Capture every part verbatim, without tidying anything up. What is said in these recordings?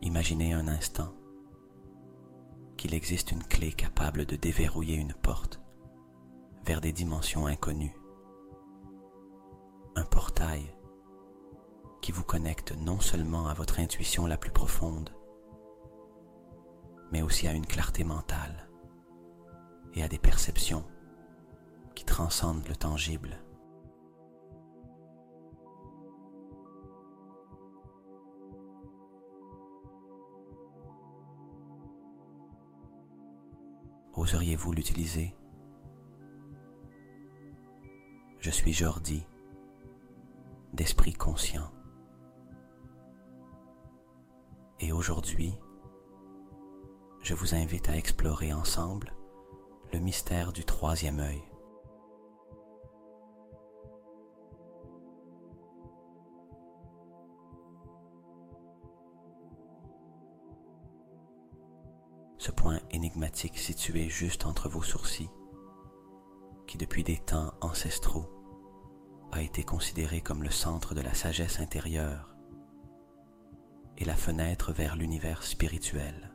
Imaginez un instant qu'il existe une clé capable de déverrouiller une porte vers des dimensions inconnues. Un portail qui vous connecte non seulement à votre intuition la plus profonde, mais aussi à une clarté mentale et à des perceptions qui transcendent le tangible. Oseriez-vous l'utiliser? Je suis Jordi, d'esprit conscient. Et aujourd'hui, je vous invite à explorer ensemble le mystère du troisième œil. Ce point énigmatique situé juste entre vos sourcils, qui depuis des temps ancestraux a été considéré comme le centre de la sagesse intérieure et la fenêtre vers l'univers spirituel.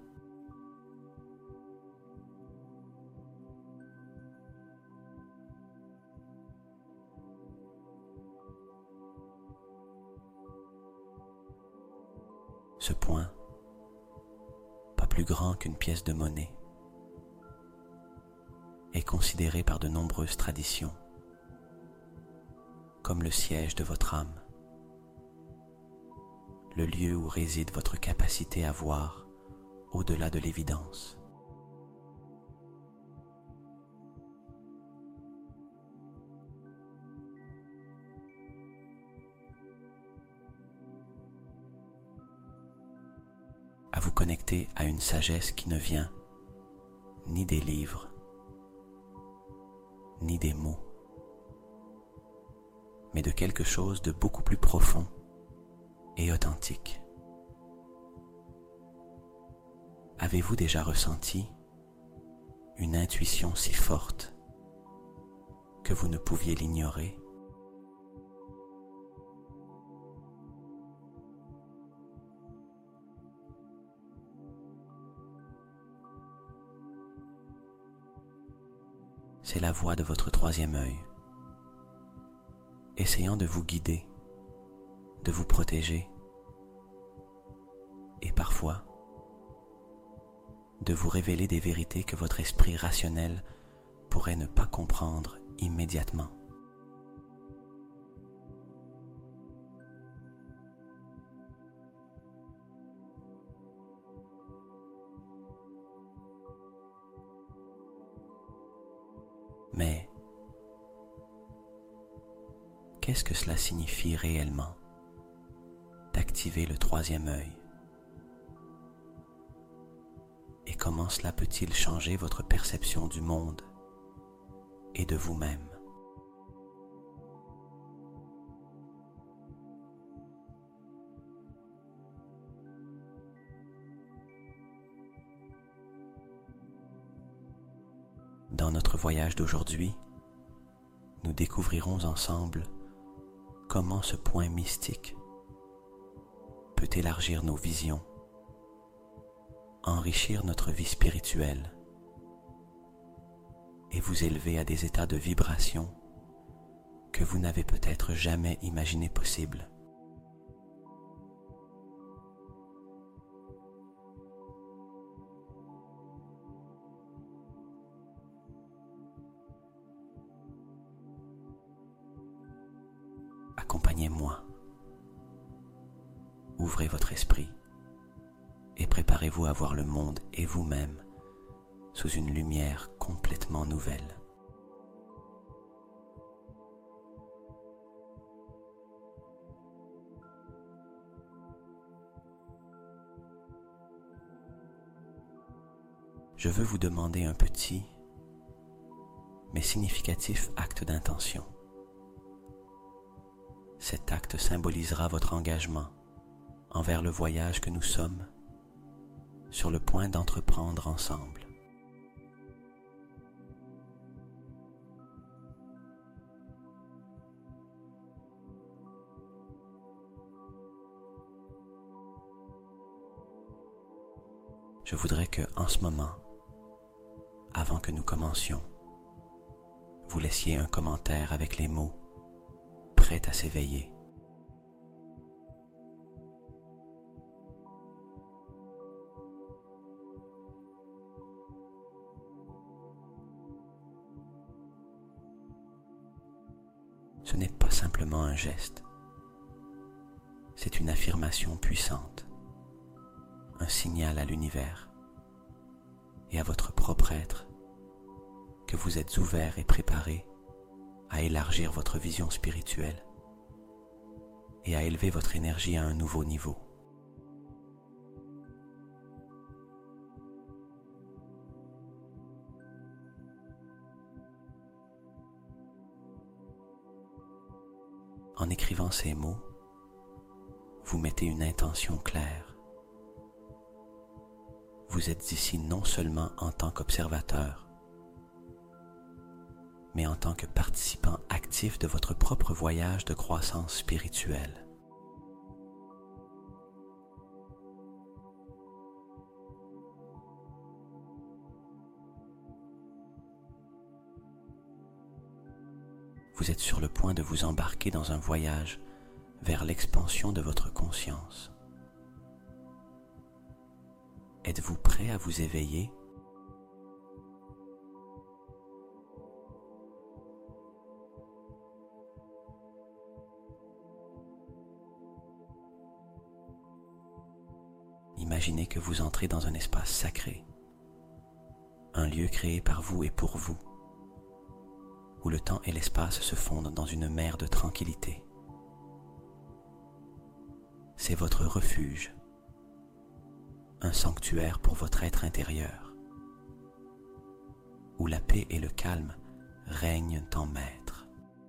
Ce point, pas plus grand qu'une pièce de monnaie, est considéré par de nombreuses traditions comme le siège de votre âme, le lieu où réside votre capacité à voir au-delà de l'évidence. À vous connecter à une sagesse qui ne vient ni des livres, ni des mots, mais de quelque chose de beaucoup plus profond et authentique. Avez-vous déjà ressenti une intuition si forte que vous ne pouviez l'ignorer? C'est la voix de votre troisième œil, essayant de vous guider, de vous protéger et parfois de vous révéler des vérités que votre esprit rationnel pourrait ne pas comprendre immédiatement. Mais qu'est-ce que cela signifie réellement d'activer le troisième œil? Et comment cela peut-il changer votre perception du monde et de vous-même? Dans notre voyage d'aujourd'hui, nous découvrirons ensemble comment ce point mystique peut élargir nos visions, enrichir notre vie spirituelle et vous élever à des états de vibration que vous n'avez peut-être jamais imaginé possibles. Accompagnez-moi. Ouvrez votre esprit et préparez-vous à voir le monde et vous-même sous une lumière complètement nouvelle. Je veux vous demander un petit mais significatif acte d'intention. Cet acte symbolisera votre engagement envers le voyage que nous sommes sur le point d'entreprendre ensemble. Je voudrais que, en ce moment, avant que nous commencions, vous laissiez un commentaire avec les mots « prêt à s'éveiller ». Ce n'est pas simplement un geste, c'est une affirmation puissante, un signal à l'univers et à votre propre être que vous êtes ouvert et préparé à élargir votre vision spirituelle et à élever votre énergie à un nouveau niveau. En écrivant ces mots, vous mettez une intention claire. Vous êtes ici non seulement en tant qu'observateur, mais en tant que participant actif de votre propre voyage de croissance spirituelle. Vous êtes sur le point de vous embarquer dans un voyage vers l'expansion de votre conscience. Êtes-vous prêt à vous éveiller? Imaginez que vous entrez dans un espace sacré, un lieu créé par vous et pour vous, où le temps et l'espace se fondent dans une mer de tranquillité. C'est votre refuge, un sanctuaire pour votre être intérieur, où la paix et le calme règnent en maître.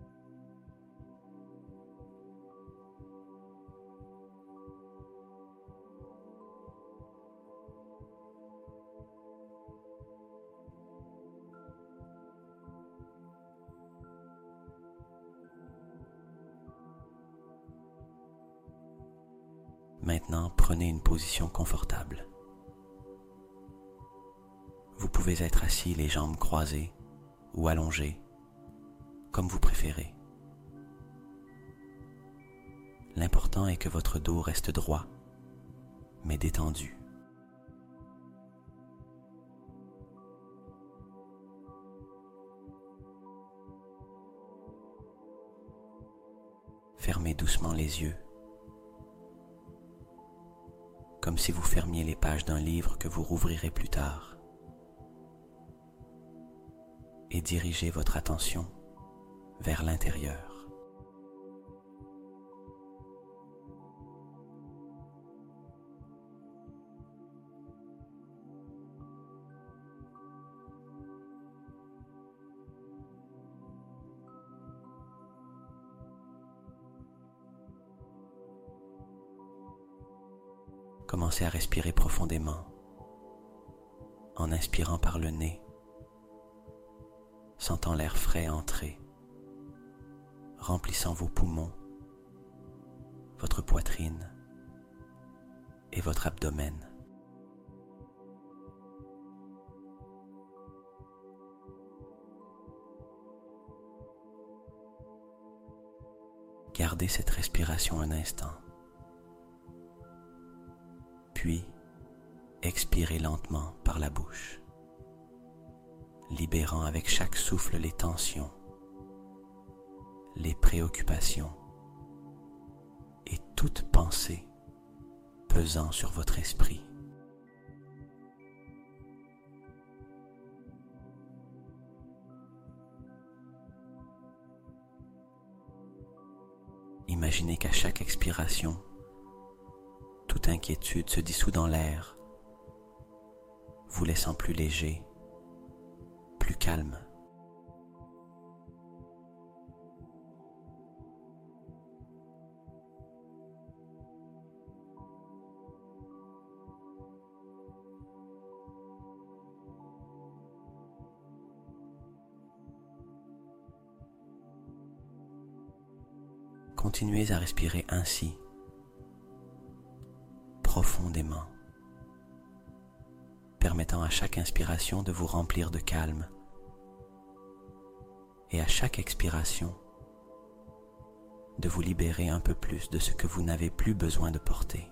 Maintenant, prenez une position confortable. Vous pouvez être assis les jambes croisées ou allongé, comme vous préférez. L'important est que votre dos reste droit, mais détendu. Fermez doucement les yeux, comme si vous fermiez les pages d'un livre que vous rouvrirez plus tard. Et dirigez votre attention vers l'intérieur. Commencez à respirer profondément, en inspirant par le nez, sentant l'air frais entrer, remplissant vos poumons, votre poitrine et votre abdomen. Gardez cette respiration un instant. Puis, expirez lentement par la bouche, libérant avec chaque souffle les tensions, les préoccupations et toute pensée pesant sur votre esprit. Imaginez qu'à chaque expiration, toute inquiétude se dissout dans l'air, vous laissant plus léger, plus calme. Continuez à respirer ainsi, profondément, permettant à chaque inspiration de vous remplir de calme et à chaque expiration de vous libérer un peu plus de ce que vous n'avez plus besoin de porter.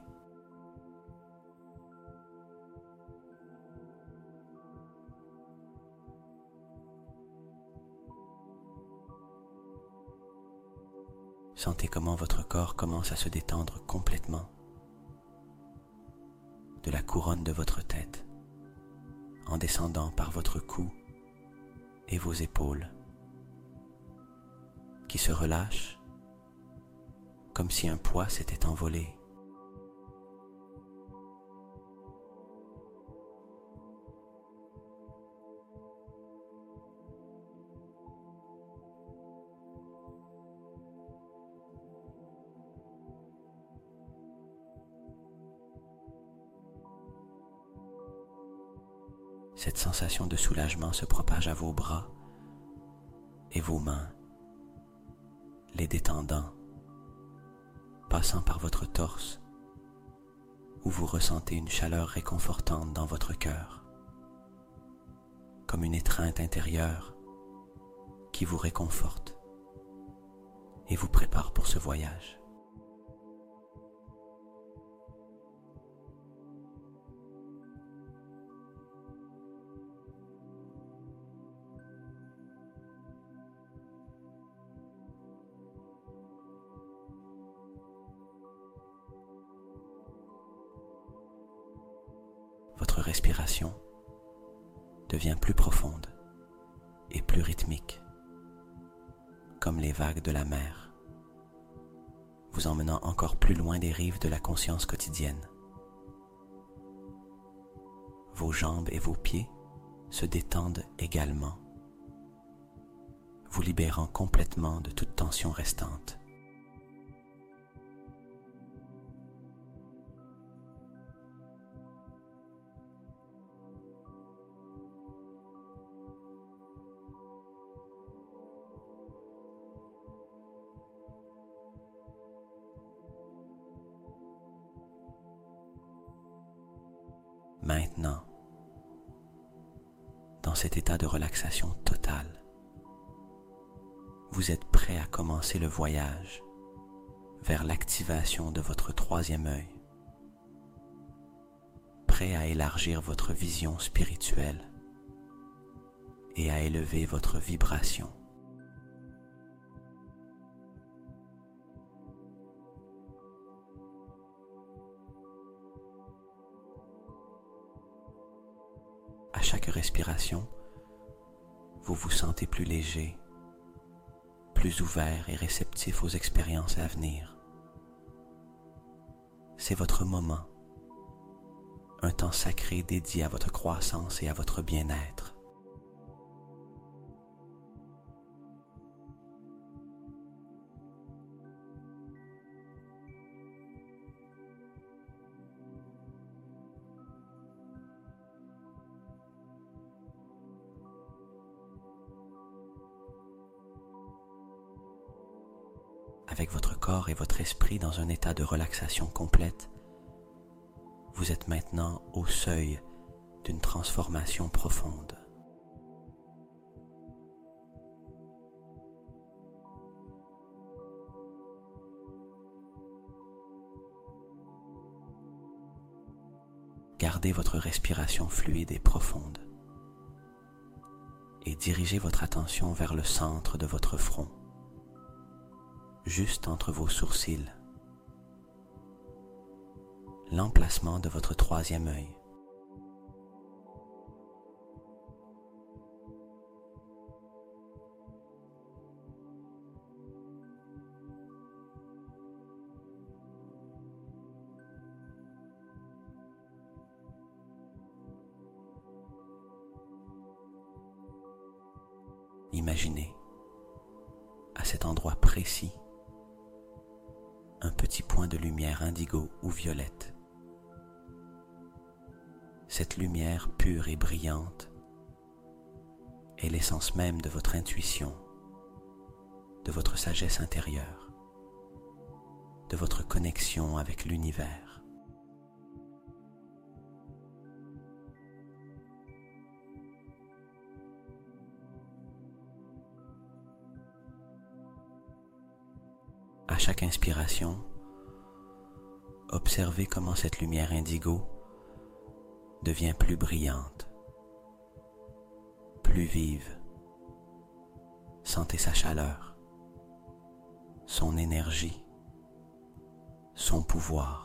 Sentez comment votre corps commence à se détendre complètement de la couronne de votre tête, en descendant par votre cou et vos épaules, qui se relâchent comme si un poids s'était envolé. Cette sensation de soulagement se propage à vos bras et vos mains, les détendant, passant par votre torse, où vous ressentez une chaleur réconfortante dans votre cœur, comme une étreinte intérieure qui vous réconforte et vous prépare pour ce voyage. Votre respiration devient plus profonde et plus rythmique, comme les vagues de la mer, vous emmenant encore plus loin des rives de la conscience quotidienne. Vos jambes et vos pieds se détendent également, vous libérant complètement de toute tension restante. Maintenant, dans cet état de relaxation totale, vous êtes prêt à commencer le voyage vers l'activation de votre troisième œil, prêt à élargir votre vision spirituelle et à élever votre vibration. À chaque respiration, vous vous sentez plus léger, plus ouvert et réceptif aux expériences à venir. C'est votre moment, un temps sacré dédié à votre croissance et à votre bien-être. Avec votre corps et votre esprit dans un état de relaxation complète, vous êtes maintenant au seuil d'une transformation profonde. Gardez votre respiration fluide et profonde et dirigez votre attention vers le centre de votre front, juste entre vos sourcils, l'emplacement de votre troisième œil. Imaginez, à cet endroit précis, un petit point de lumière indigo ou violette. Cette lumière pure et brillante est l'essence même de votre intuition, de votre sagesse intérieure, de votre connexion avec l'univers. chaque inspiration, observez comment cette lumière indigo devient plus brillante, plus vive. Sentez sa chaleur, son énergie, son pouvoir.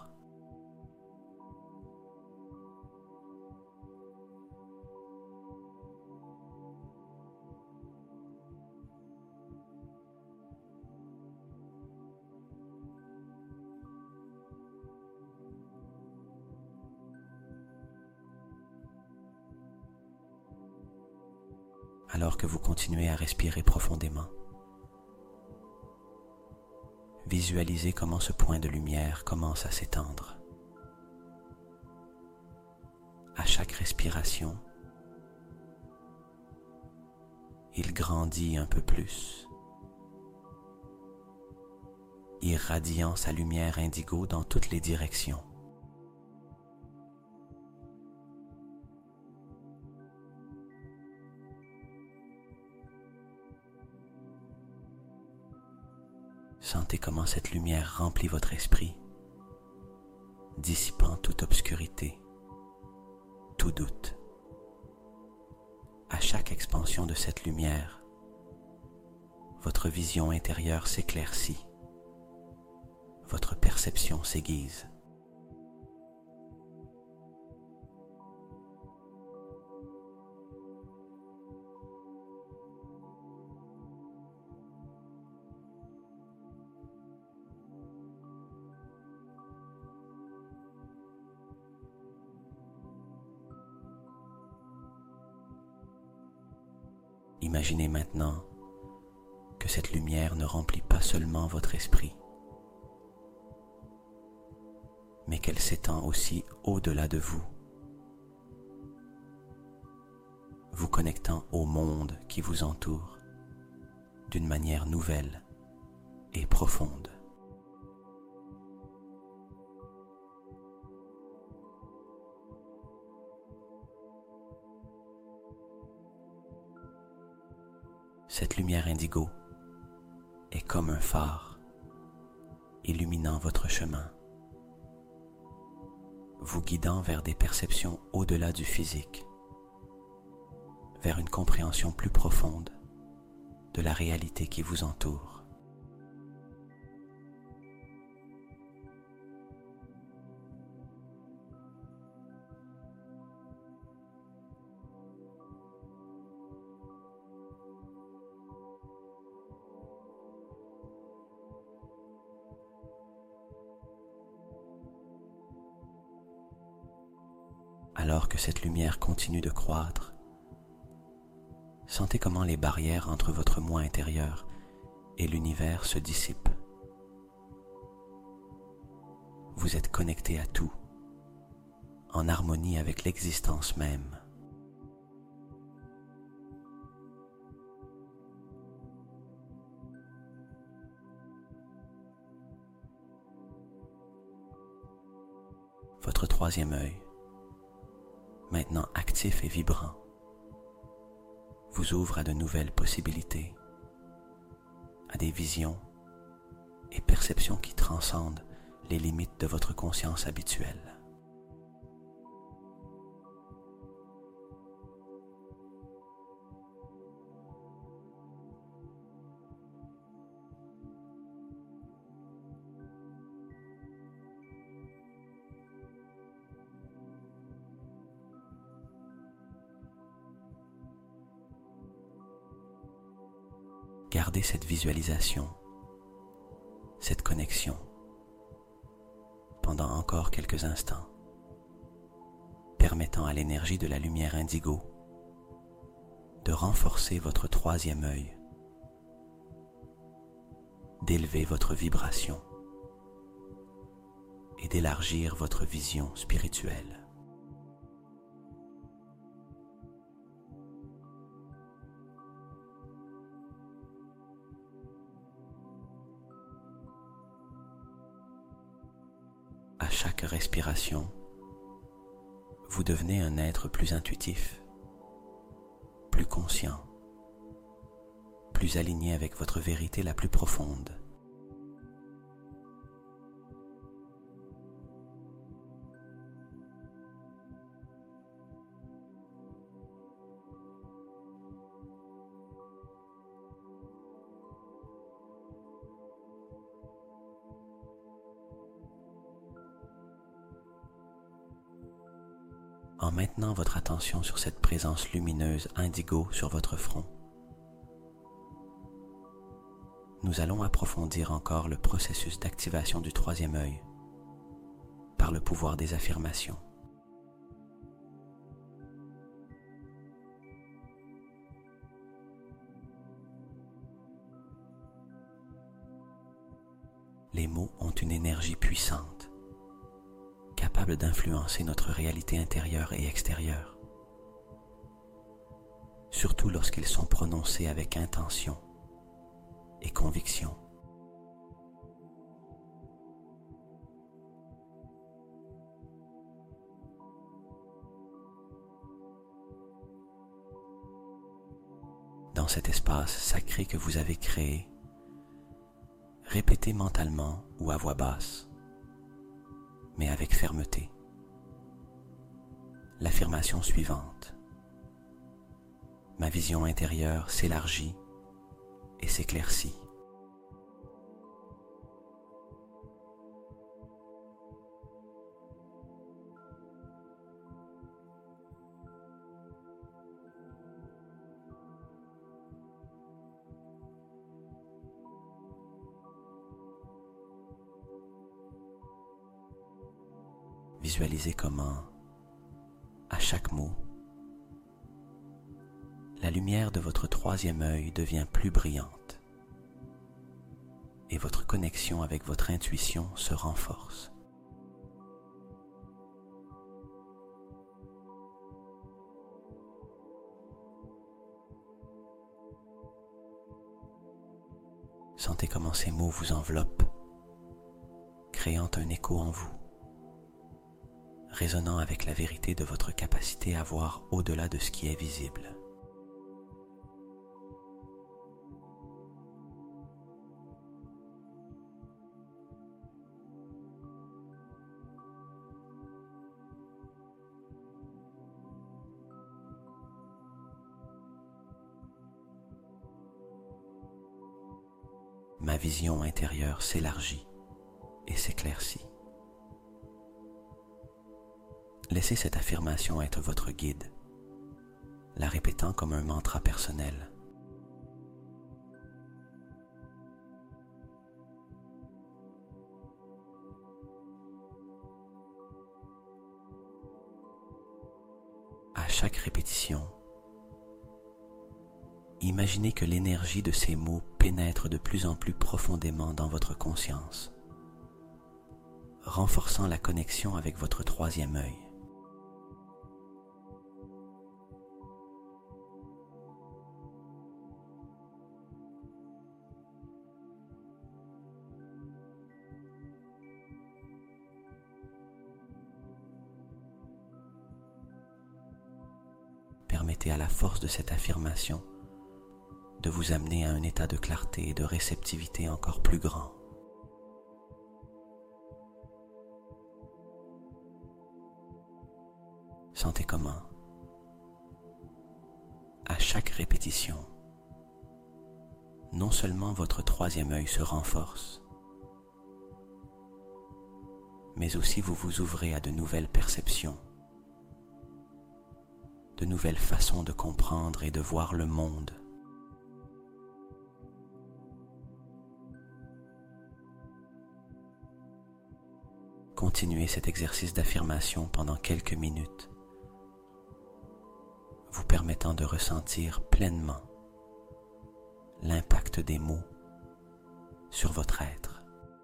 Alors que vous continuez à respirer profondément, visualisez comment ce point de lumière commence à s'étendre. À chaque respiration, il grandit un peu plus, irradiant sa lumière indigo dans toutes les directions. Sentez comment cette lumière remplit votre esprit, dissipant toute obscurité, tout doute. À chaque expansion de cette lumière, votre vision intérieure s'éclaircit, votre perception s'aiguise. Imaginez maintenant que cette lumière ne remplit pas seulement votre esprit, mais qu'elle s'étend aussi au-delà de vous, vous connectant au monde qui vous entoure d'une manière nouvelle et profonde. Cette lumière indigo est comme un phare illuminant votre chemin, vous guidant vers des perceptions au-delà du physique, vers une compréhension plus profonde de la réalité qui vous entoure. Alors que cette lumière continue de croître, sentez comment les barrières entre votre moi intérieur et l'univers se dissipent. Vous êtes connecté à tout, en harmonie avec l'existence même. Votre troisième œil, maintenant actif et vibrant, vous ouvre à de nouvelles possibilités, à des visions et perceptions qui transcendent les limites de votre conscience habituelle. Gardez cette visualisation, cette connexion, pendant encore quelques instants, permettant à l'énergie de la lumière indigo de renforcer votre troisième œil, d'élever votre vibration et d'élargir votre vision spirituelle. À chaque respiration, vous devenez un être plus intuitif, plus conscient, plus aligné avec votre vérité la plus profonde. en maintenant votre attention sur cette présence lumineuse indigo sur votre front. Nous allons approfondir encore le processus d'activation du troisième œil par le pouvoir des affirmations. Les mots ont une énergie puissante, capable d'influencer notre réalité intérieure et extérieure, surtout lorsqu'ils sont prononcés avec intention et conviction. Dans cet espace sacré que vous avez créé, répétez mentalement ou à voix basse, mais avec fermeté, l'affirmation suivante. Ma vision intérieure s'élargit et s'éclaircit. Visualisez comment, à chaque mot, la lumière de votre troisième œil devient plus brillante et votre connexion avec votre intuition se renforce. Sentez comment ces mots vous enveloppent, créant un écho en vous, résonnant avec la vérité de votre capacité à voir au-delà de ce qui est visible. Ma vision intérieure s'élargit et s'éclaircit. Laissez cette affirmation être votre guide, la répétant comme un mantra personnel. À chaque répétition, imaginez que l'énergie de ces mots pénètre de plus en plus profondément dans votre conscience, renforçant la connexion avec votre troisième œil. Permettez à la force de cette affirmation de vous amener à un état de clarté et de réceptivité encore plus grand. Sentez comment, à chaque répétition, non seulement votre troisième œil se renforce, mais aussi vous vous ouvrez à de nouvelles perceptions, de nouvelles façons de comprendre et de voir le monde. Continuez cet exercice d'affirmation pendant quelques minutes, vous permettant de ressentir pleinement l'impact des mots sur votre être.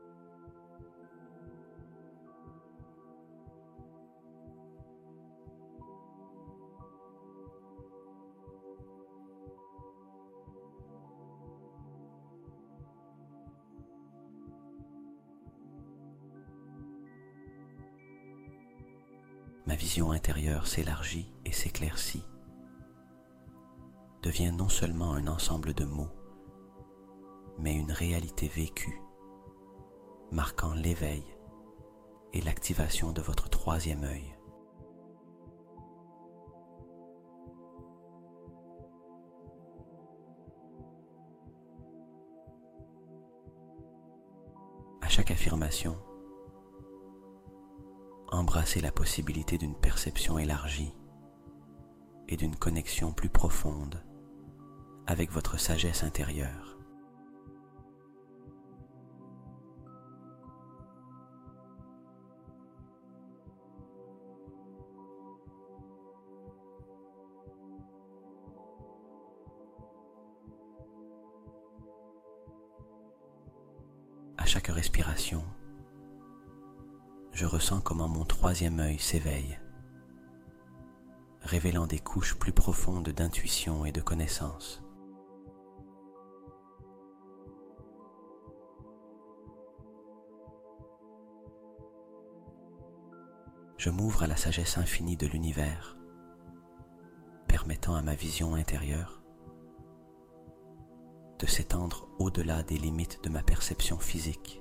Ma vision intérieure s'élargit et s'éclaircit, devient non seulement un ensemble de mots, mais une réalité vécue, marquant l'éveil et l'activation de votre troisième œil. À chaque affirmation, embrassez la possibilité d'une perception élargie et d'une connexion plus profonde avec votre sagesse intérieure. À chaque respiration, je ressens comment mon troisième œil s'éveille, révélant des couches plus profondes d'intuition et de connaissance. Je m'ouvre à la sagesse infinie de l'univers, permettant à ma vision intérieure de s'étendre au-delà des limites de ma perception physique.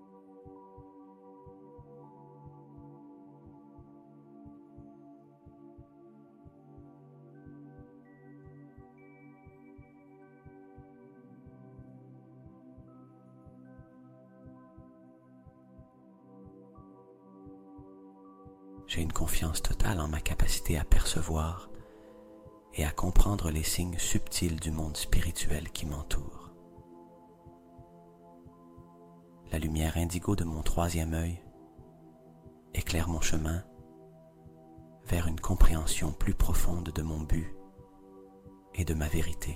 J'ai une confiance totale en ma capacité à percevoir et à comprendre les signes subtils du monde spirituel qui m'entoure. La lumière indigo de mon troisième œil éclaire mon chemin vers une compréhension plus profonde de mon but et de ma vérité.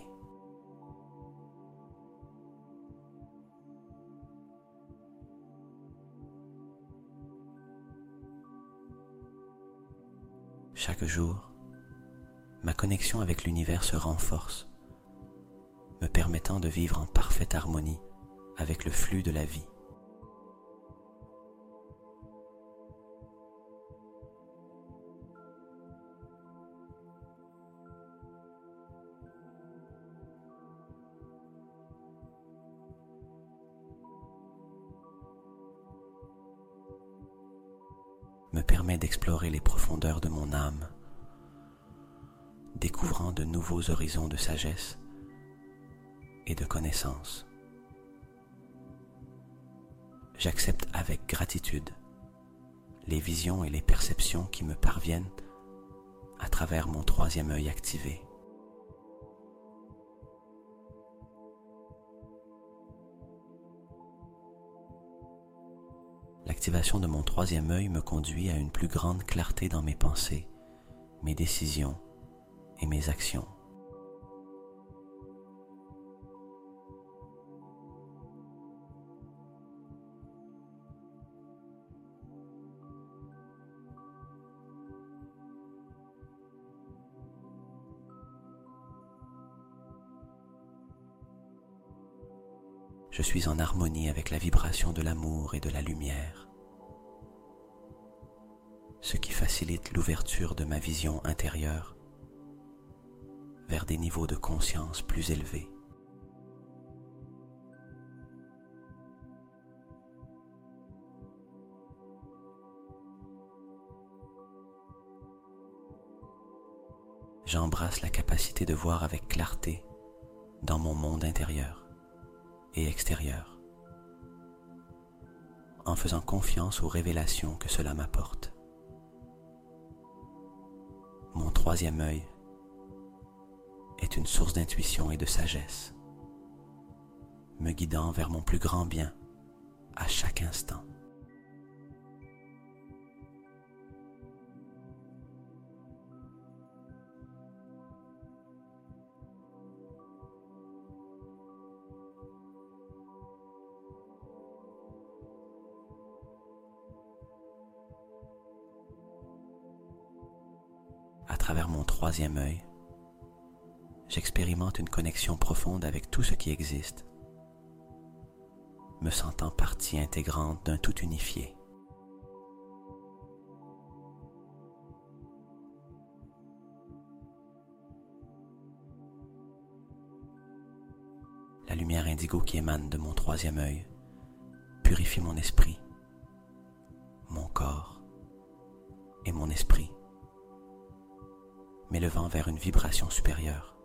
Chaque jour, ma connexion avec l'univers se renforce, me permettant de vivre en parfaite harmonie avec le flux de la vie. Me permet d'explorer les profondeurs de mon âme, découvrant de nouveaux horizons de sagesse et de connaissance. J'accepte avec gratitude les visions et les perceptions qui me parviennent à travers mon troisième œil activé. L'activation de mon troisième œil me conduit à une plus grande clarté dans mes pensées, mes décisions et mes actions. Je suis en harmonie avec la vibration de l'amour et de la lumière, ce qui facilite l'ouverture de ma vision intérieure vers des niveaux de conscience plus élevés. J'embrasse la capacité de voir avec clarté dans mon monde intérieur et extérieur, en faisant confiance aux révélations que cela m'apporte. Mon troisième œil est une source d'intuition et de sagesse, me guidant vers mon plus grand bien à chaque instant. À travers mon troisième œil, j'expérimente une connexion profonde avec tout ce qui existe, me sentant partie intégrante d'un tout unifié. La lumière indigo qui émane de mon troisième œil purifie mon esprit, mon corps et mon esprit, m'élevant vers une vibration supérieure.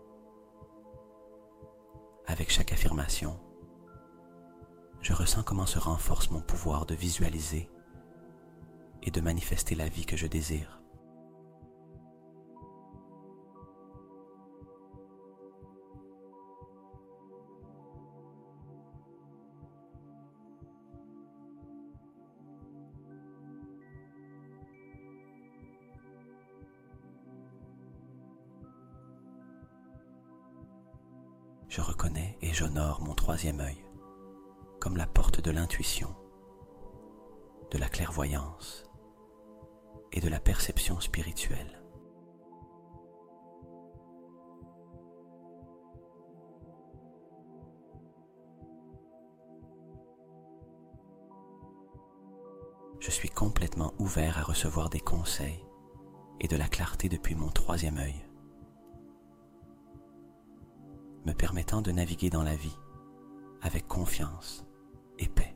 Avec chaque affirmation, je ressens comment se renforce mon pouvoir de visualiser et de manifester la vie que je désire. Je reconnais et j'honore mon troisième œil comme la porte de l'intuition, de la clairvoyance et de la perception spirituelle. Je suis complètement ouvert à recevoir des conseils et de la clarté depuis mon troisième œil, me permettant de naviguer dans la vie avec confiance et paix.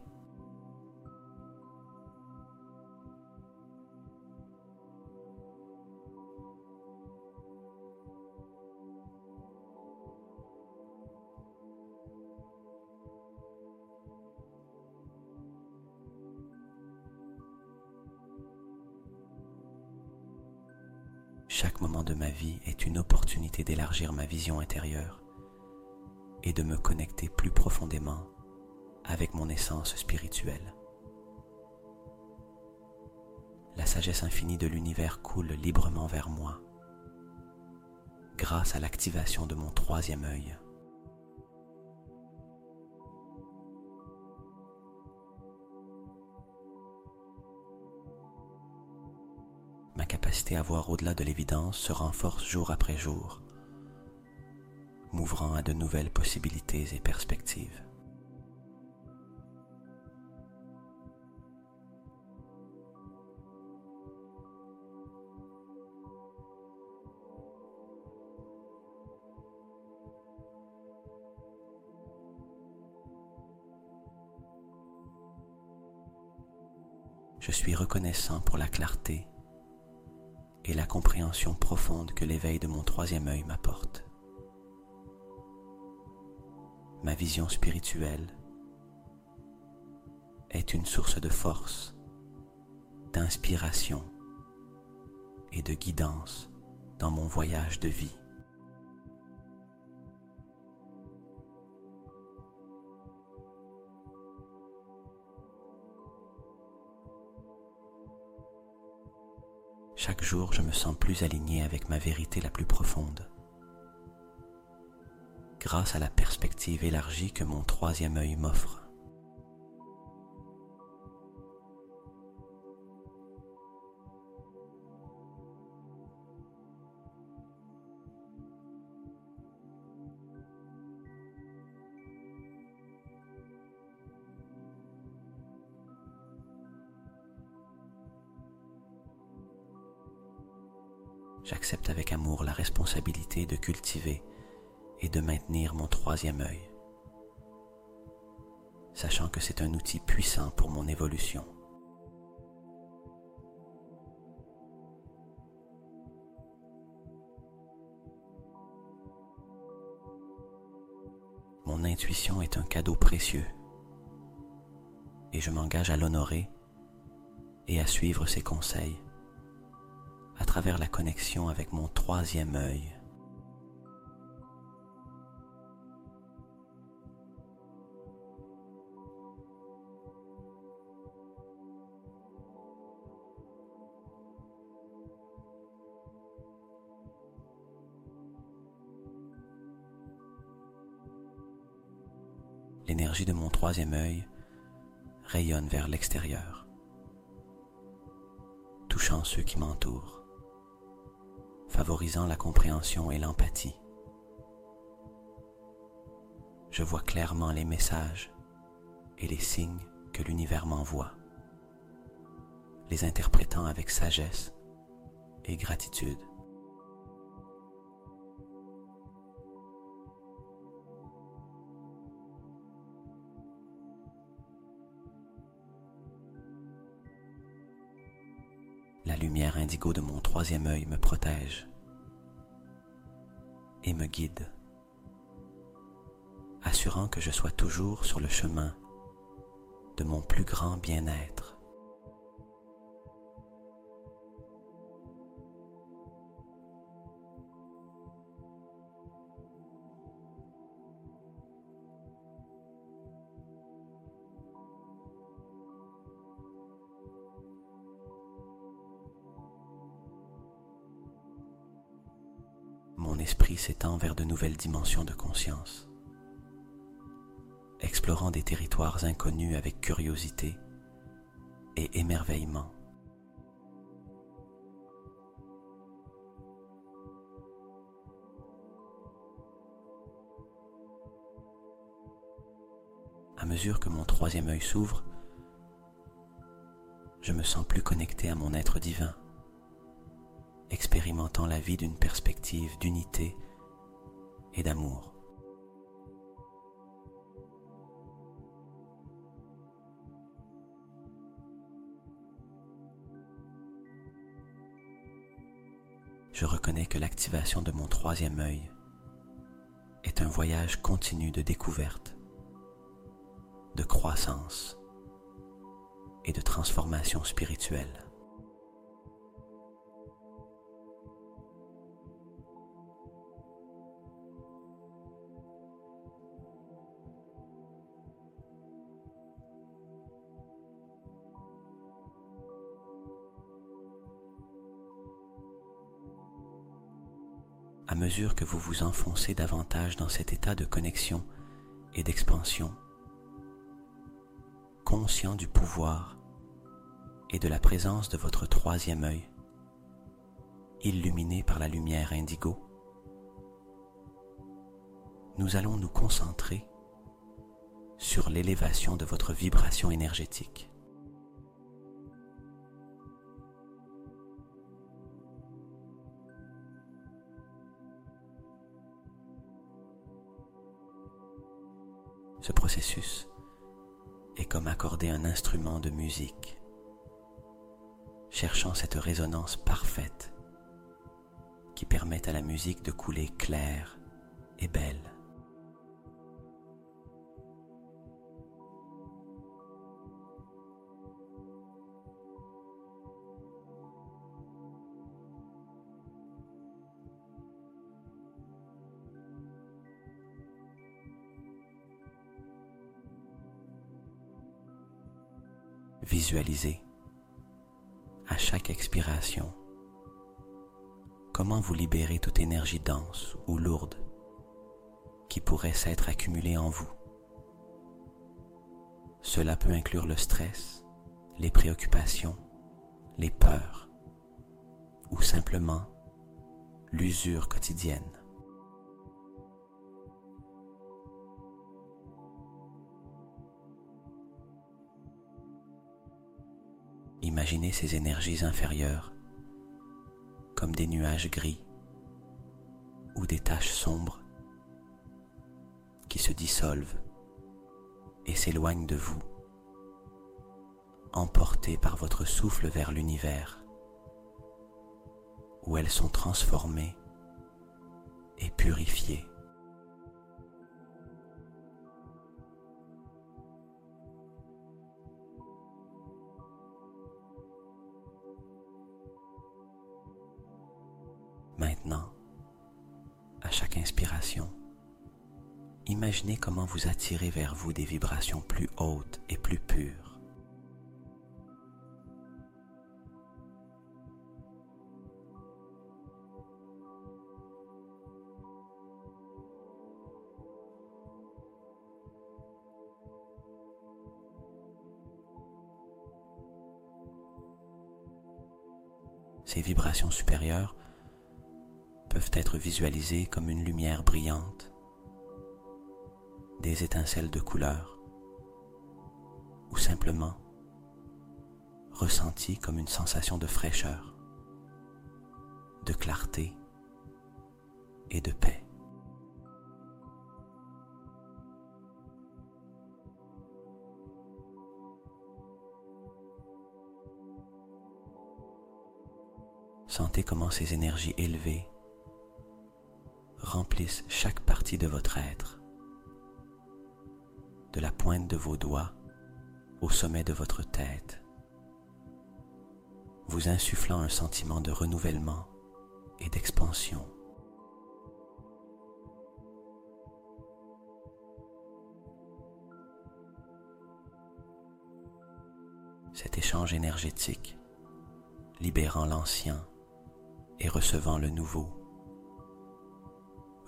Chaque moment de ma vie est une opportunité d'élargir ma vision intérieure et de me connecter plus profondément avec mon essence spirituelle. La sagesse infinie de l'univers coule librement vers moi grâce à l'activation de mon troisième œil. Ma capacité à voir au-delà de l'évidence se renforce jour après jour, m'ouvrant à de nouvelles possibilités et perspectives. Je suis reconnaissant pour la clarté et la compréhension profonde que l'éveil de mon troisième œil m'apporte. Ma vision spirituelle est une source de force, d'inspiration et de guidance dans mon voyage de vie. Chaque jour, je me sens plus aligné avec ma vérité la plus profonde, grâce à la perspective élargie que mon troisième œil m'offre. J'accepte avec amour la responsabilité de cultiver et de maintenir mon troisième œil, sachant que c'est un outil puissant pour mon évolution. Mon intuition est un cadeau précieux et je m'engage à l'honorer et à suivre ses conseils à travers la connexion avec mon troisième œil. L'énergie de mon troisième œil rayonne vers l'extérieur, touchant ceux qui m'entourent, favorisant la compréhension et l'empathie. Je vois clairement les messages et les signes que l'univers m'envoie, les interprétant avec sagesse et gratitude. La lumière indigo de mon troisième œil me protège et me guide, assurant que je sois toujours sur le chemin de mon plus grand bien-être. esprit s'étend vers de nouvelles dimensions de conscience, explorant des territoires inconnus avec curiosité et émerveillement. À mesure que mon troisième œil s'ouvre, je me sens plus connecté à mon être divin, expérimentant la vie d'une perspective d'unité et d'amour. Je reconnais que l'activation de mon troisième œil est un voyage continu de découverte, de croissance et de transformation spirituelle. À mesure que vous vous enfoncez davantage dans cet état de connexion et d'expansion, conscient du pouvoir et de la présence de votre troisième œil, illuminé par la lumière indigo, nous allons nous concentrer sur l'élévation de votre vibration énergétique. Ce processus est comme accorder un instrument de musique, cherchant cette résonance parfaite qui permet à la musique de couler claire et belle. Visualisez, à chaque expiration, comment vous libérez toute énergie dense ou lourde qui pourrait s'être accumulée en vous. Cela peut inclure le stress, les préoccupations, les peurs ou simplement l'usure quotidienne. Imaginez ces énergies inférieures comme des nuages gris ou des taches sombres qui se dissolvent et s'éloignent de vous, emportées par votre souffle vers l'univers, où elles sont transformées et purifiées. Maintenant, à chaque inspiration, imaginez comment vous attirez vers vous des vibrations plus hautes et plus pures. Ces vibrations supérieures peuvent être visualisées comme une lumière brillante, des étincelles de couleur, ou simplement ressenties comme une sensation de fraîcheur, de clarté et de paix. Sentez comment ces énergies élevées remplissent chaque partie de votre être, de la pointe de vos doigts au sommet de votre tête, vous insufflant un sentiment de renouvellement et d'expansion. Cet échange énergétique, libérant l'ancien et recevant le nouveau,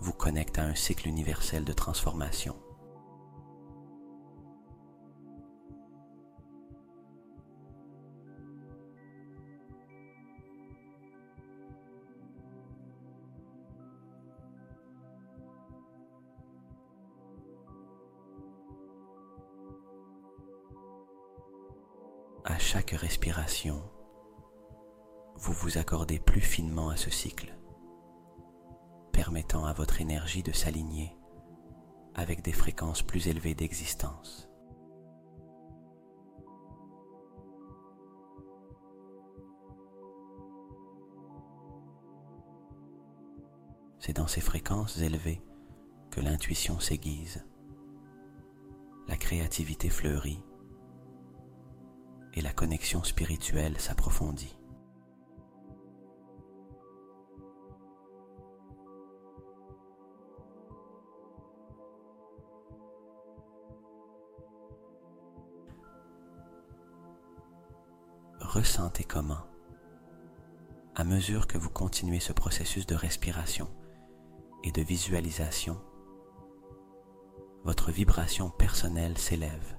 vous connecte à un cycle universel de transformation. À chaque respiration, vous vous accordez plus finement à ce cycle, permettant à votre énergie de s'aligner avec des fréquences plus élevées d'existence. C'est dans ces fréquences élevées que l'intuition s'aiguise, la créativité fleurit et la connexion spirituelle s'approfondit. Ressentez comment, à mesure que vous continuez ce processus de respiration et de visualisation, votre vibration personnelle s'élève.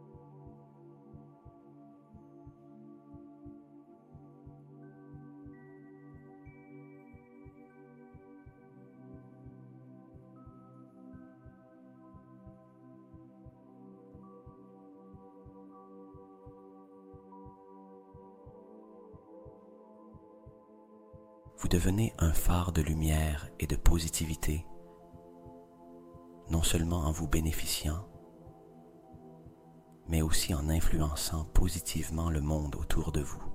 Vous devenez un phare de lumière et de positivité, non seulement en vous bénéficiant, mais aussi en influençant positivement le monde autour de vous.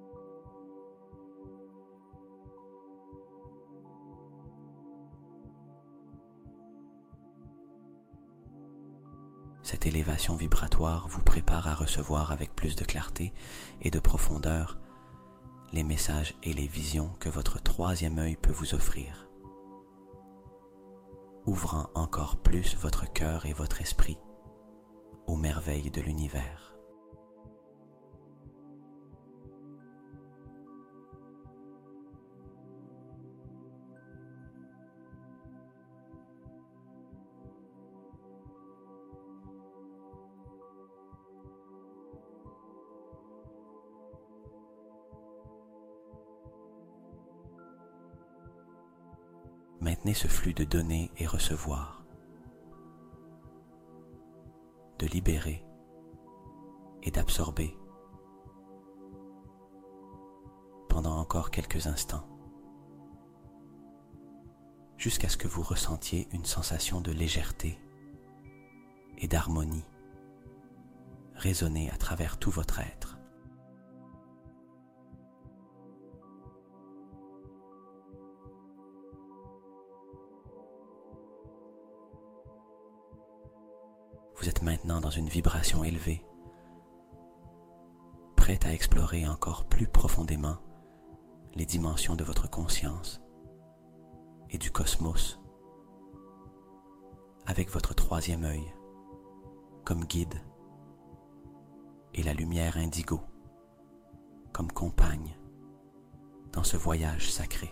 Cette élévation vibratoire vous prépare à recevoir avec plus de clarté et de profondeur les messages et les visions que votre troisième œil peut vous offrir, ouvrant encore plus votre cœur et votre esprit aux merveilles de l'univers. Maintenez ce flux de donner et recevoir, de libérer et d'absorber pendant encore quelques instants, jusqu'à ce que vous ressentiez une sensation de légèreté et d'harmonie résonner à travers tout votre être. Vous êtes maintenant dans une vibration élevée, prête à explorer encore plus profondément les dimensions de votre conscience et du cosmos avec votre troisième œil comme guide et la lumière indigo comme compagne dans ce voyage sacré.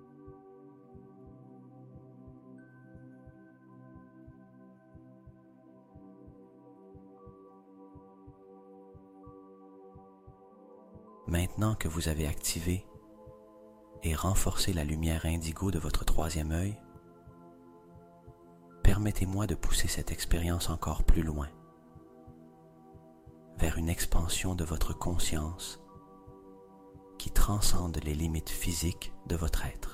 Maintenant que vous avez activé et renforcé la lumière indigo de votre troisième œil, permettez-moi de pousser cette expérience encore plus loin, vers une expansion de votre conscience qui transcende les limites physiques de votre être.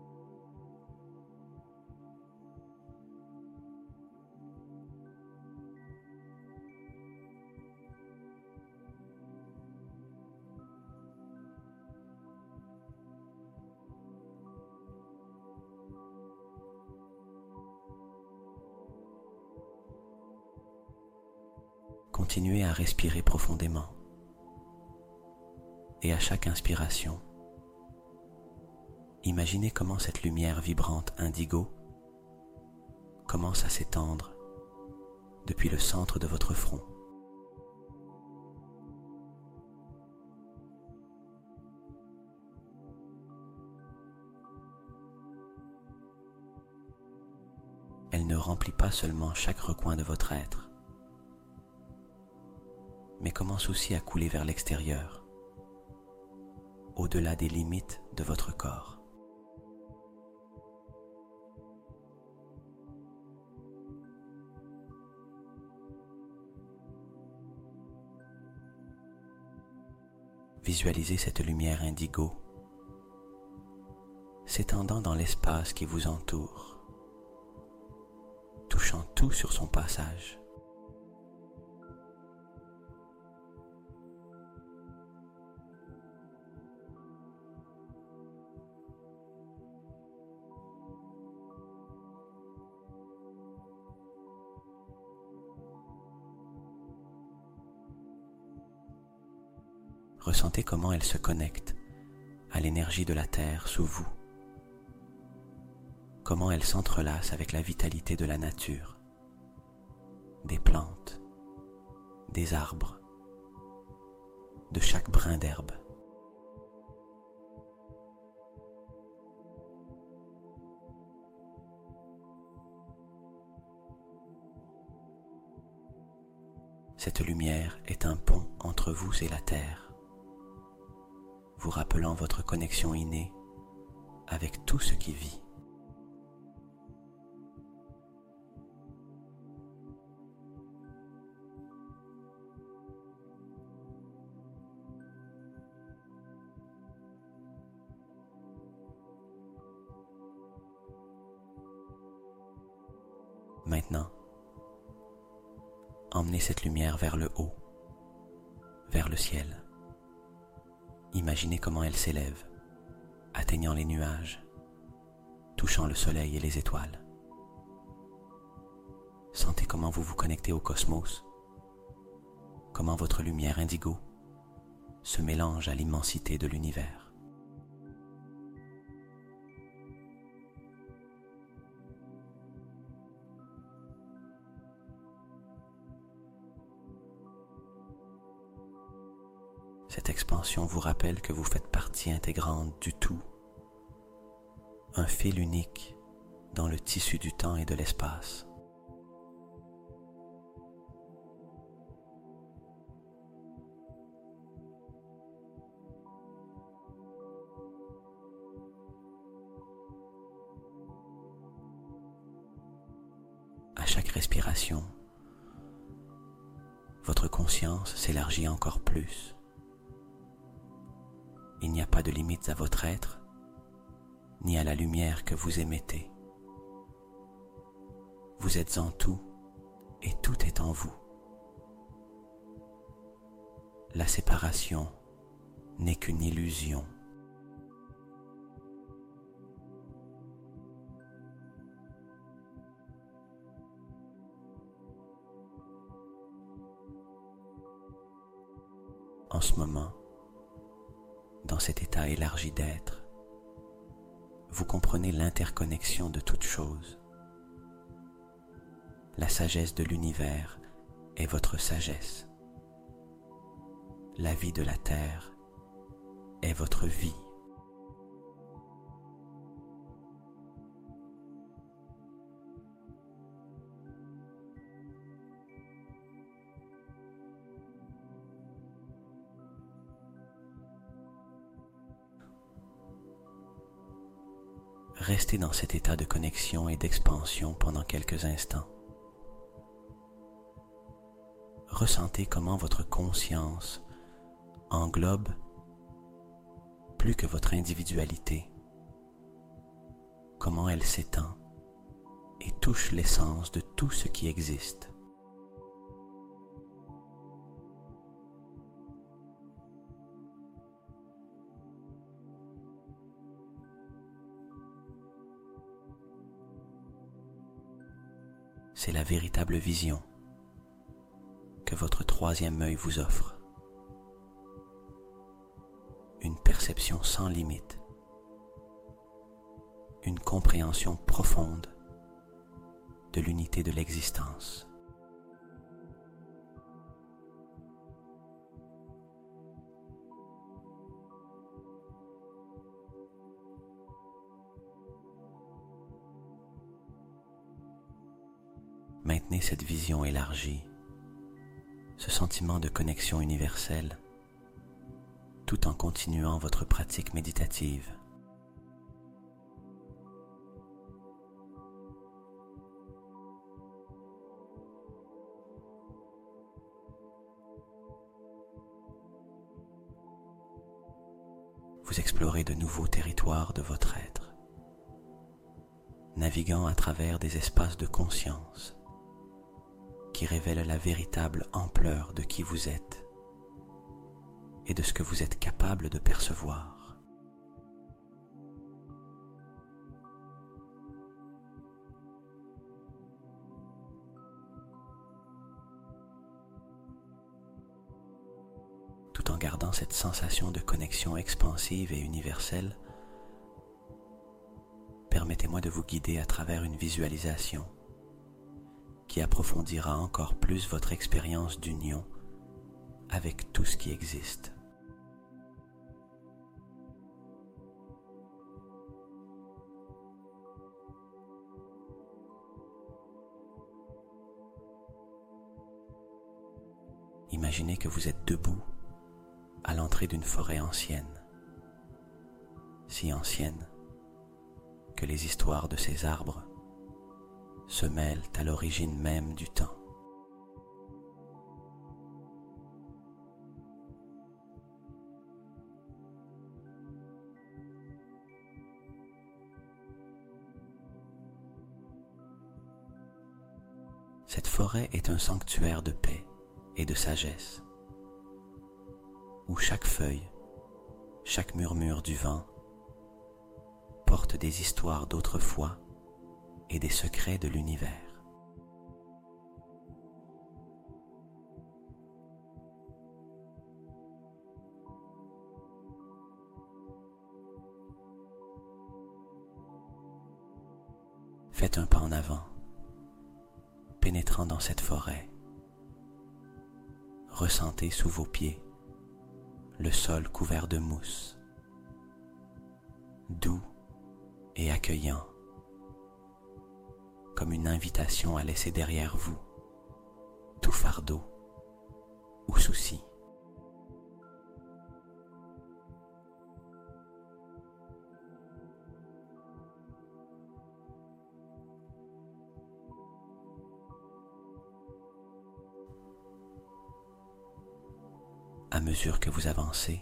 Continuez à respirer profondément et à chaque inspiration, imaginez comment cette lumière vibrante indigo commence à s'étendre depuis le centre de votre front. elle ne remplit pas seulement chaque recoin de votre être, mais commence aussi à couler vers l'extérieur, au-delà des limites de votre corps. Visualisez cette lumière indigo s'étendant dans l'espace qui vous entoure, touchant tout sur son passage. Ressentez comment elle se connecte à l'énergie de la Terre sous vous, comment elle s'entrelace avec la vitalité de la nature, des plantes, des arbres, de chaque brin d'herbe. Cette lumière est un pont entre vous et la Terre, vous rappelant votre connexion innée avec tout ce qui vit. Maintenant, emmenez cette lumière vers le haut, vers le ciel. Imaginez comment elle s'élève, atteignant les nuages, touchant le soleil et les étoiles. Sentez comment vous vous connectez au cosmos, comment votre lumière indigo se mélange à l'immensité de l'univers. Cette expansion vous rappelle que vous faites partie intégrante du tout, un fil unique dans le tissu du temps et de l'espace. À chaque respiration, votre conscience s'élargit encore plus. Il n'y a pas de limites à votre être, ni à la lumière que vous émettez. Vous êtes en tout et tout est en vous. La séparation n'est qu'une illusion. En ce moment, dans cet état élargi d'être, vous comprenez l'interconnexion de toutes choses. La sagesse de l'univers est votre sagesse. La vie de la terre est votre vie. Restez dans cet état de connexion et d'expansion pendant quelques instants. Ressentez comment votre conscience englobe plus que votre individualité, comment elle s'étend et touche l'essence de tout ce qui existe. C'est la véritable vision que votre troisième œil vous offre. Une perception sans limite, une compréhension profonde de l'unité de l'existence. maintenez cette vision élargie, ce sentiment de connexion universelle, tout en continuant votre pratique méditative. Vous explorez de nouveaux territoires de votre être, naviguant à travers des espaces de conscience qui révèlent la véritable ampleur de qui vous êtes et de ce que vous êtes capable de percevoir. Tout en gardant cette sensation de connexion expansive et universelle, permettez-moi de vous guider à travers une visualisation qui approfondira encore plus votre expérience d'union avec tout ce qui existe. Imaginez que vous êtes debout à l'entrée d'une forêt ancienne, si ancienne que les histoires de ces arbres se mêlent à l'origine même du temps. Cette forêt est un sanctuaire de paix et de sagesse, où chaque feuille, chaque murmure du vent porte des histoires d'autrefois et des secrets de l'univers. Faites un pas en avant, pénétrant dans cette forêt. Ressentez sous vos pieds le sol couvert de mousse, doux et accueillant, comme une invitation à laisser derrière vous tout fardeau ou souci. À mesure que vous avancez,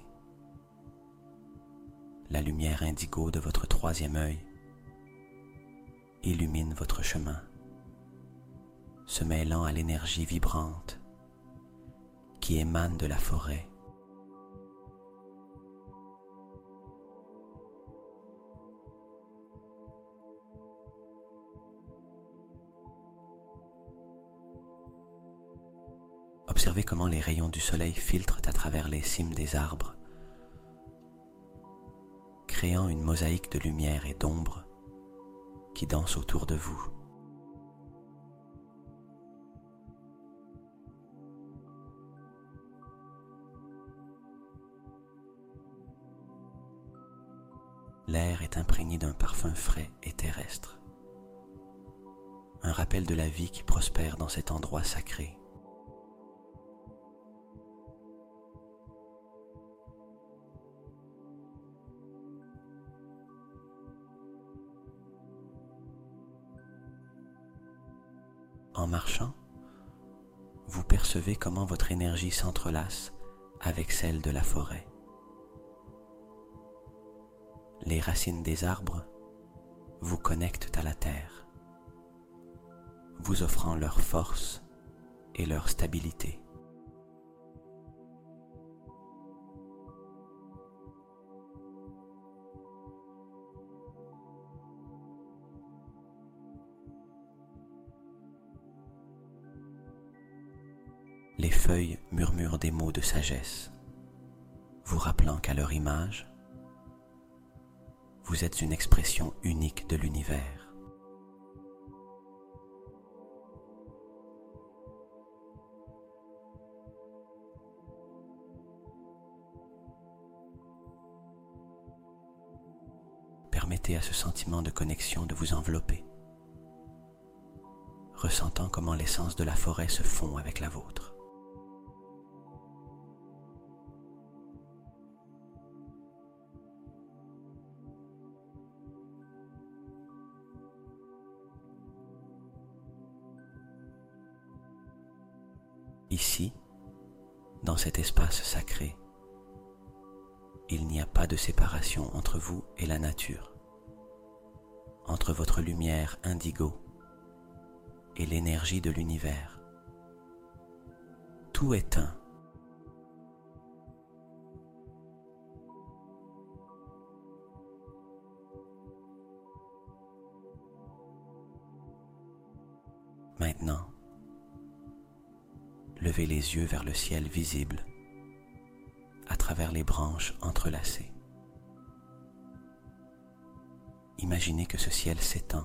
la lumière indigo de votre troisième œil illumine votre chemin, se mêlant à l'énergie vibrante qui émane de la forêt. Observez comment les rayons du soleil filtrent à travers les cimes des arbres, créant une mosaïque de lumière et d'ombre qui danse autour de vous. L'air est imprégné d'un parfum frais et terrestre, un rappel de la vie qui prospère dans cet endroit sacré. En marchant, vous percevez comment votre énergie s'entrelace avec celle de la forêt. Les racines des arbres vous connectent à la terre, vous offrant leur force et leur stabilité. Les feuilles murmurent des mots de sagesse, vous rappelant qu'à leur image, vous êtes une expression unique de l'univers. Permettez à ce sentiment de connexion de vous envelopper, ressentant comment l'essence de la forêt se fond avec la vôtre. Ici, dans cet espace sacré, il n'y a pas de séparation entre vous et la nature, entre votre lumière indigo et l'énergie de l'univers. Tout est un. Maintenant, levez les yeux vers le ciel visible, à travers les branches entrelacées. Imaginez que ce ciel s'étend,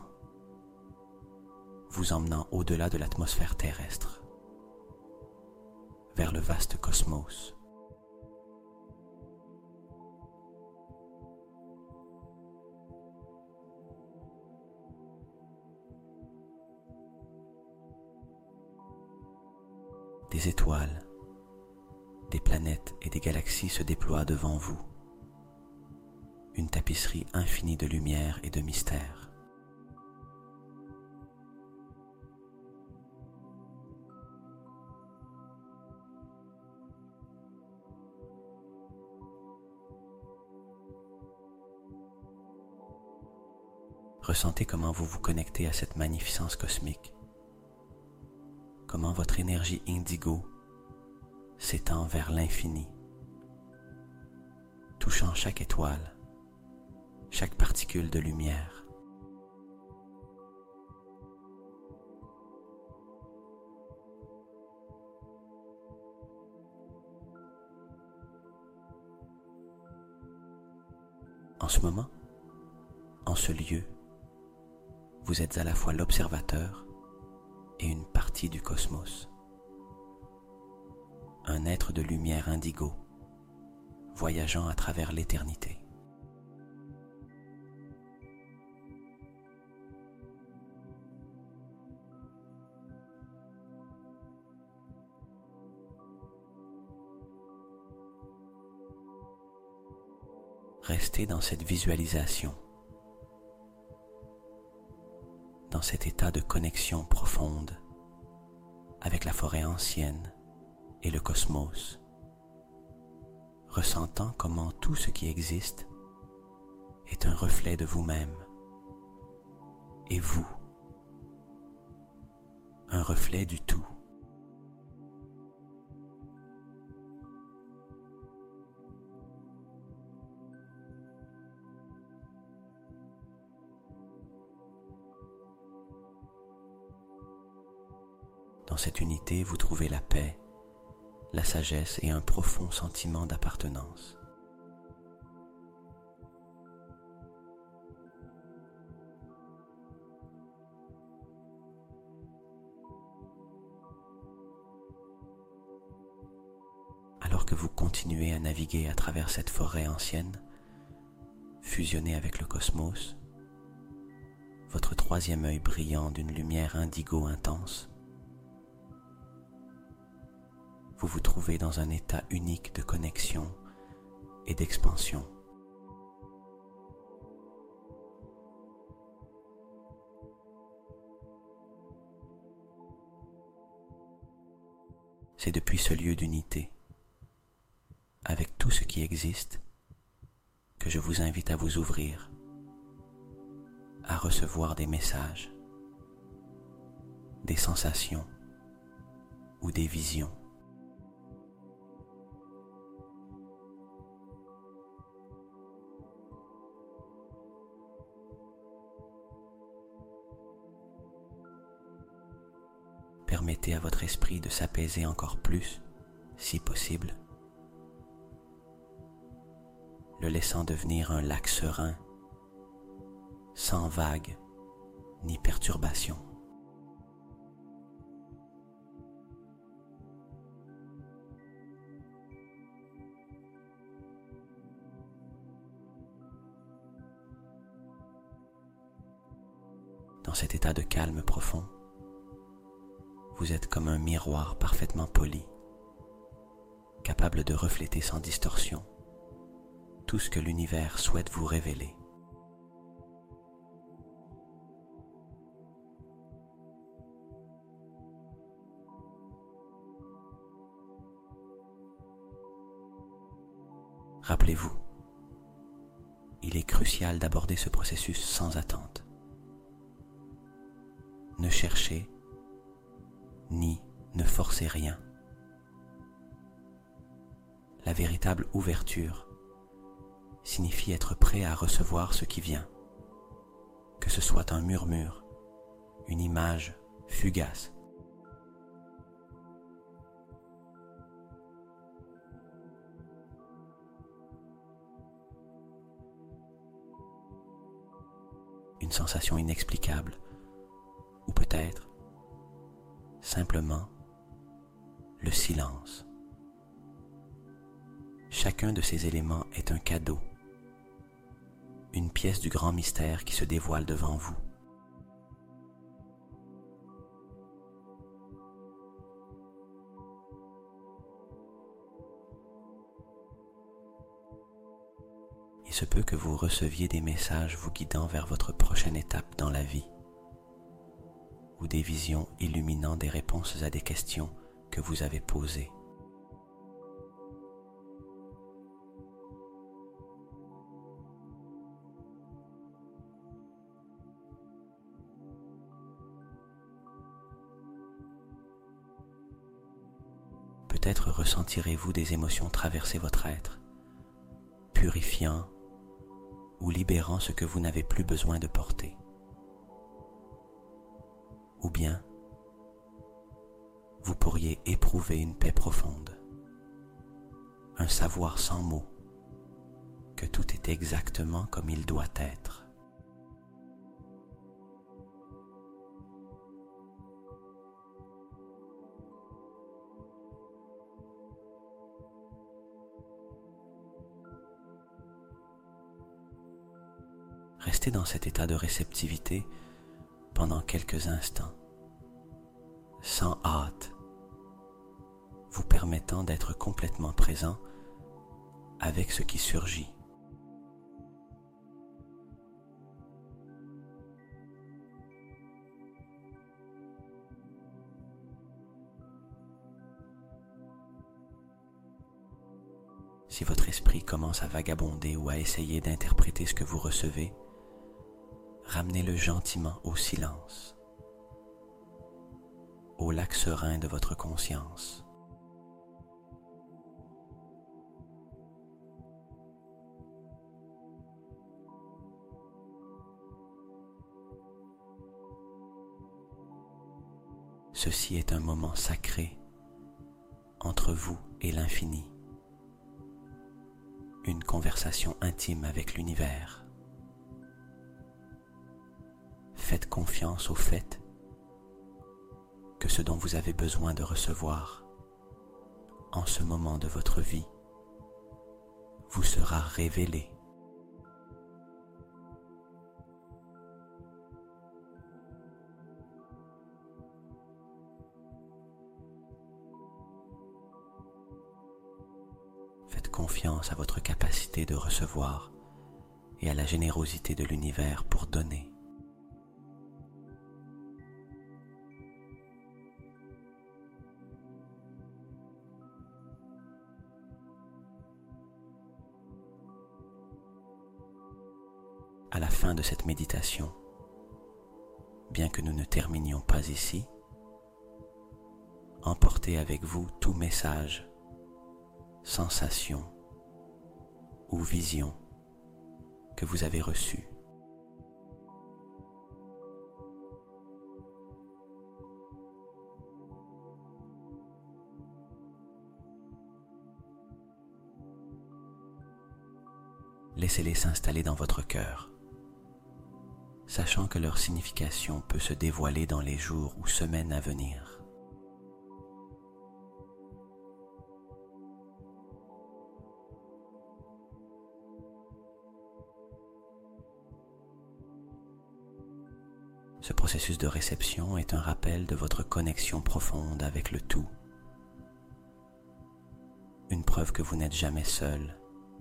vous emmenant au-delà de l'atmosphère terrestre, vers le vaste cosmos. Des étoiles, des planètes et des galaxies se déploient devant vous, une tapisserie infinie de lumière et de mystère. Ressentez comment vous vous connectez à cette magnificence cosmique, comment votre énergie indigo s'étend vers l'infini, touchant chaque étoile, chaque particule de lumière. En ce moment, en ce lieu, vous êtes à la fois l'observateur et une partie du cosmos. Un être de lumière indigo, voyageant à travers l'éternité. Restez dans cette visualisation, dans cet état de connexion profonde avec la forêt ancienne et le cosmos, ressentant comment tout ce qui existe est un reflet de vous-même, et vous, un reflet du tout. Dans cette unité, vous trouvez la paix, la sagesse et un profond sentiment d'appartenance. Alors que vous continuez à naviguer à travers cette forêt ancienne, fusionnée avec le cosmos, votre troisième œil brillant d'une lumière indigo intense, vous vous trouvez dans un état unique de connexion et d'expansion. C'est depuis ce lieu d'unité, avec tout ce qui existe, que je vous invite à vous ouvrir, à recevoir des messages, des sensations ou des visions. Permettez à votre esprit de s'apaiser encore plus, si possible, le laissant devenir un lac serein, sans vagues ni perturbations. Dans cet état de calme profond, Vous êtes comme un miroir parfaitement poli, capable de refléter sans distorsion tout ce que l'univers souhaite vous révéler. Rappelez-vous, il est crucial d'aborder ce processus sans attente. Ne cherchez ni ne forcez rien. La véritable ouverture signifie être prêt à recevoir ce qui vient, que ce soit un murmure, une image fugace, une sensation inexplicable, ou peut-être simplement le silence. Chacun de ces éléments est un cadeau, une pièce du grand mystère qui se dévoile devant vous. Il se peut que vous receviez des messages vous guidant vers votre prochaine étape dans la vie, ou des visions illuminant des réponses à des questions que vous avez posées. Peut-être ressentirez-vous des émotions traverser votre être, purifiant ou libérant ce que vous n'avez plus besoin de porter. Ou bien, vous pourriez éprouver une paix profonde, un savoir sans mots, que tout est exactement comme il doit être. Restez dans cet état de réceptivité pendant quelques instants, sans hâte, vous permettant d'être complètement présent avec ce qui surgit. Si votre esprit commence à vagabonder ou à essayer d'interpréter ce que vous recevez, ramenez-le gentiment au silence, au lac serein de votre conscience. Ceci est un moment sacré entre vous et l'infini, une conversation intime avec l'univers. Faites confiance au fait que ce dont vous avez besoin de recevoir en ce moment de votre vie vous sera révélé. Faites confiance à votre capacité de recevoir et à la générosité de l'univers pour donner. À la fin de cette méditation, bien que nous ne terminions pas ici, emportez avec vous tout message, sensation ou vision que vous avez reçu. Laissez-les s'installer dans votre cœur, sachant que leur signification peut se dévoiler dans les jours ou semaines à venir. Ce processus de réception est un rappel de votre connexion profonde avec le tout. Une preuve que vous n'êtes jamais seul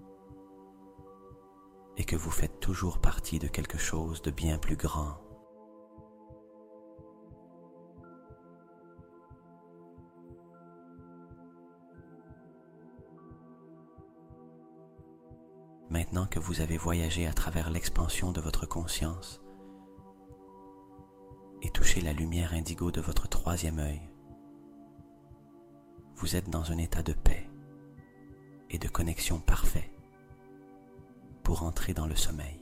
et que vous faites toujours partie de quelque chose de bien plus grand. Maintenant que vous avez voyagé à travers l'expansion de votre conscience et touché la lumière indigo de votre troisième œil, vous êtes dans un état de paix et de connexion parfait pour entrer dans le sommeil.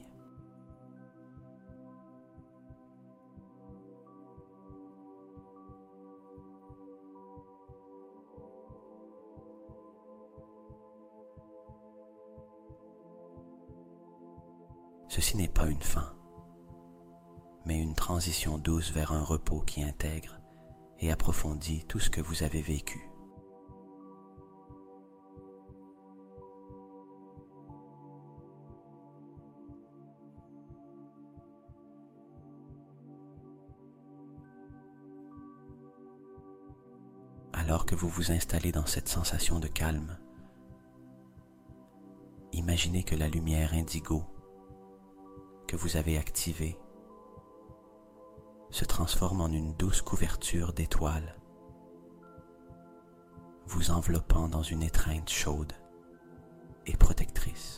Ceci n'est pas une fin, mais une transition douce vers un repos qui intègre et approfondit tout ce que vous avez vécu. Alors que vous vous installez dans cette sensation de calme, imaginez que la lumière indigo que vous avez activée se transforme en une douce couverture d'étoiles, vous enveloppant dans une étreinte chaude et protectrice.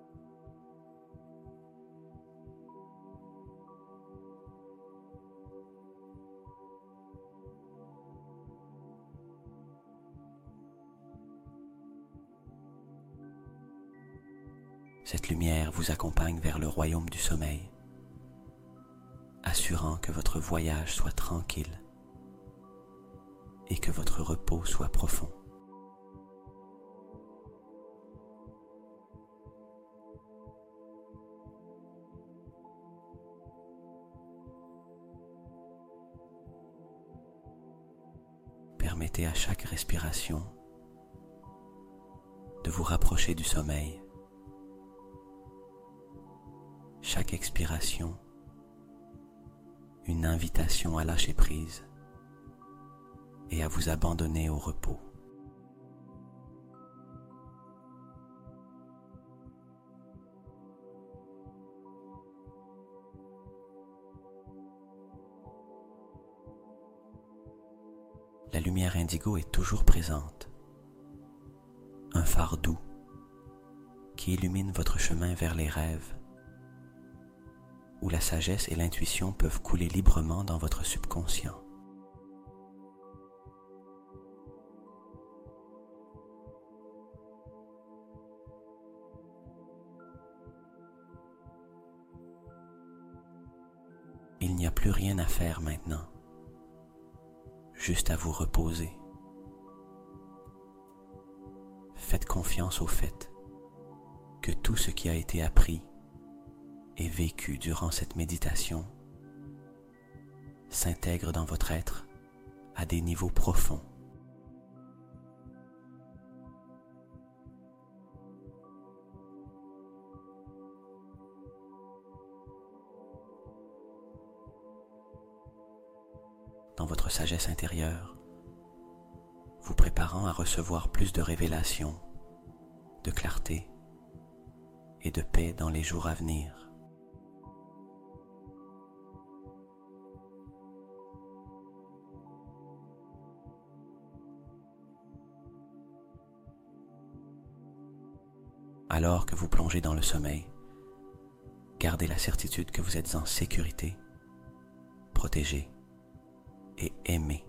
Cette lumière vous accompagne vers le royaume du sommeil, assurant que votre voyage soit tranquille et que votre repos soit profond. Permettez à chaque respiration de vous rapprocher du sommeil. Chaque expiration, une invitation à lâcher prise et à vous abandonner au repos. La lumière indigo est toujours présente, un phare doux qui illumine votre chemin vers les rêves, où la sagesse et l'intuition peuvent couler librement dans votre subconscient. Il n'y a plus rien à faire maintenant, juste à vous reposer. Faites confiance au fait que tout ce qui a été appris et vécu durant cette méditation s'intègre dans votre être à des niveaux profonds. Dans votre sagesse intérieure, vous préparant à recevoir plus de révélations, de clarté et de paix dans les jours à venir. Alors que vous plongez dans le sommeil, gardez la certitude que vous êtes en sécurité, protégé et aimé.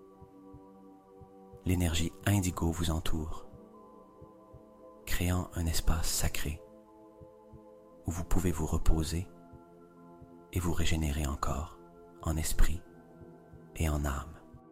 L'énergie indigo vous entoure, créant un espace sacré où vous pouvez vous reposer et vous régénérer encore en esprit et en âme.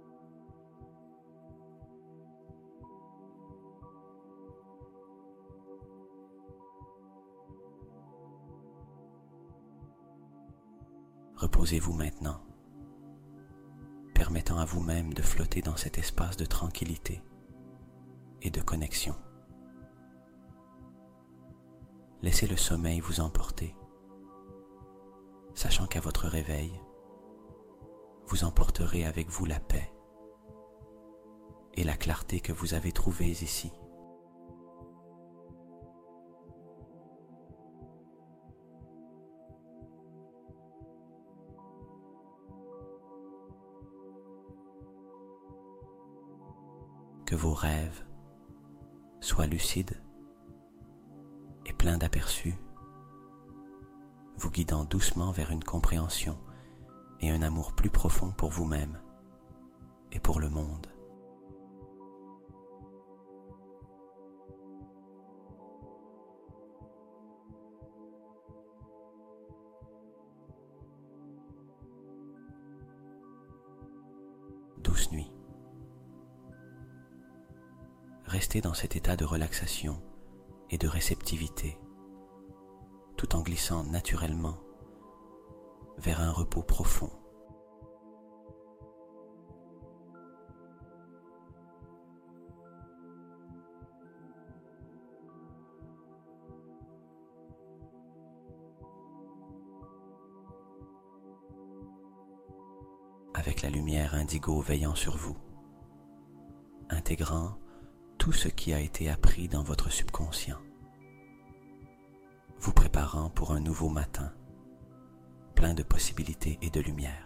Reposez-vous maintenant, permettant à vous-même de flotter dans cet espace de tranquillité et de connexion. Laissez le sommeil vous emporter, sachant qu'à votre réveil, vous emporterez avec vous la paix et la clarté que vous avez trouvées ici. Que vos rêves soient lucides et pleins d'aperçus, vous guidant doucement vers une compréhension et un amour plus profond pour vous-même et pour le monde. Douce nuit. Restez dans cet état de relaxation et de réceptivité, tout en glissant naturellement vers un repos profond. Avec la lumière indigo veillant sur vous, intégrant tout ce qui a été appris dans votre subconscient, vous préparant pour un nouveau matin, plein de possibilités et de lumière.